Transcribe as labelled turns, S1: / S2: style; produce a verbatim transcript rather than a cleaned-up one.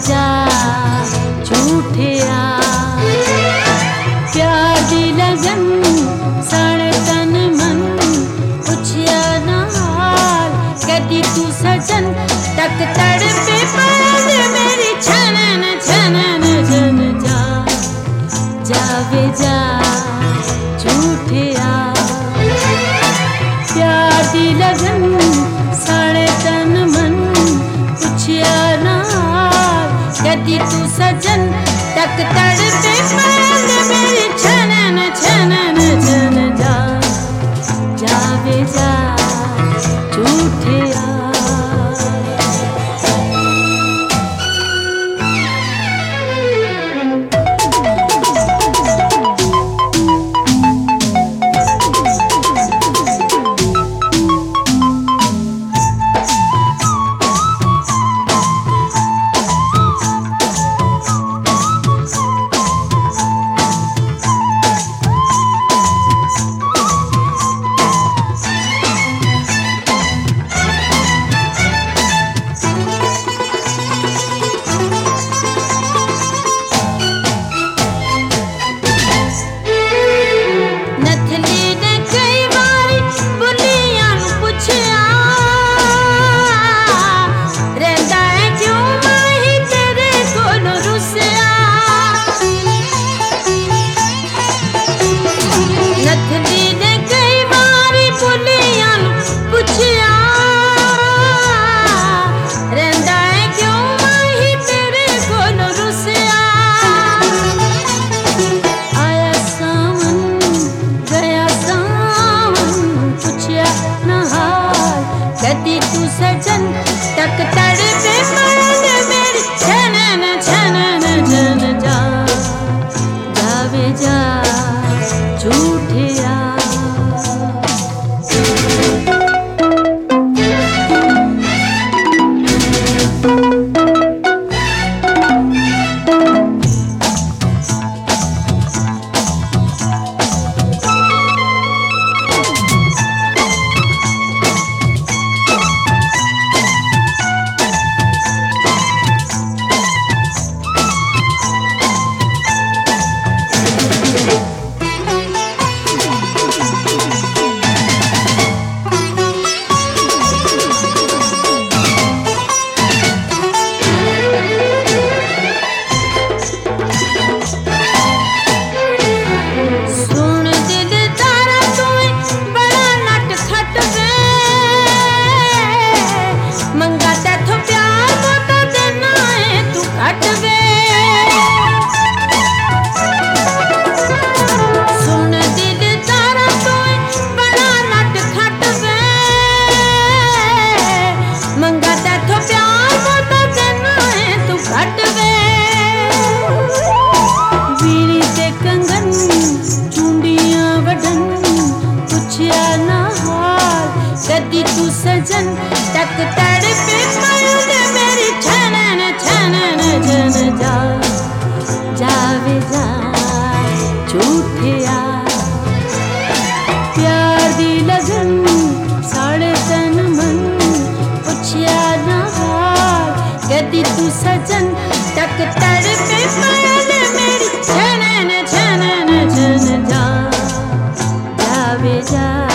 S1: जा झूठिया प्यार दी लगन साढ़े तन मन पुछया ना हाल कदी तू सजन तक तड़पे पाल मेरी छनन छनन जन जा जावे जा झूठिया प्यार दी लगन साढ़े तन मन पुछया ना कदी तू सजन तक तड़पे पाल मेरी छनन छनन जन जा जावे जा झूठिया कदी तू सजन तक तड़पे पाल मेरी छनन छनन जन जा जावे जा झूठिया कदी तू सजन तक तड़पे पाल मेरी छनन छनन जन जा जावे जा झूठिया प्यार दी लगन साढ़े तन मन पुछया ना हाल कदी तू सजन तक तड़पे पाल मेरी छनन छनन जन जा जावे जा